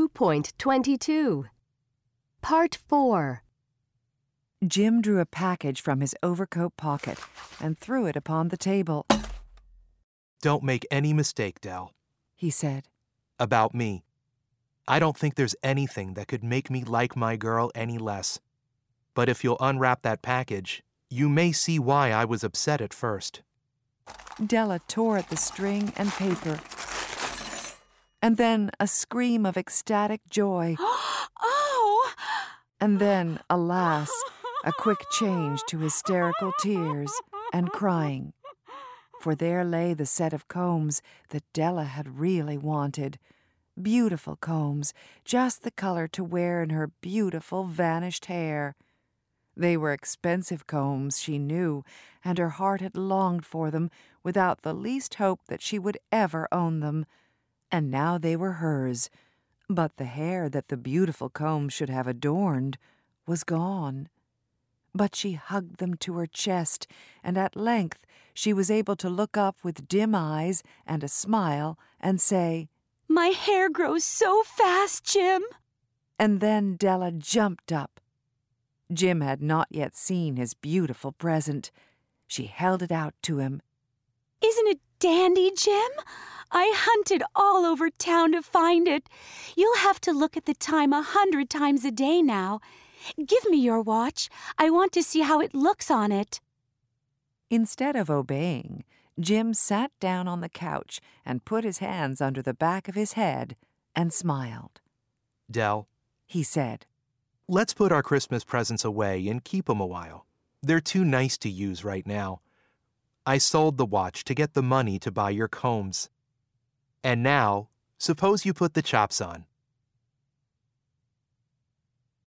2.22. Part 4. Jim drew a package from his overcoat pocket and threw it upon the table. "Don't make any mistake, Dell," he said. "about me. I don't think there's anything that could make me like my girl any less. But if you'll unwrap that package, you may see why I was upset at first." Della tore at the string and paper. And then a scream of ecstatic joy. Oh! And then, alas, a quick change to hysterical tears and crying. For there lay the set of combs that Della had really wanted. Beautiful combs, just the color to wear in her beautiful vanished hair. They were expensive combs, she knew, and her heart had longed for them without the least hope that she would ever own them. And now they were hers. But the hair that the beautiful combs should have adorned was gone. But she hugged them to her chest, and at length she was able to look up with dim eyes and a smile and say, "My hair grows so fast, Jim." And then Della jumped up. Jim had not yet seen his beautiful present. She held it out to him. "Isn't it dandy, Jim? I hunted all over town to find it. You'll have to look at the time 100 times a day now. Give me your watch. I want to see how it looks on it." Instead of obeying, Jim sat down on the couch and put his hands under the back of his head and smiled. "Dell," he said, "let's put our Christmas presents away and keep them a while. They're too nice to use right now. I sold the watch to get the money to buy your combs. And now, suppose you put the chops on.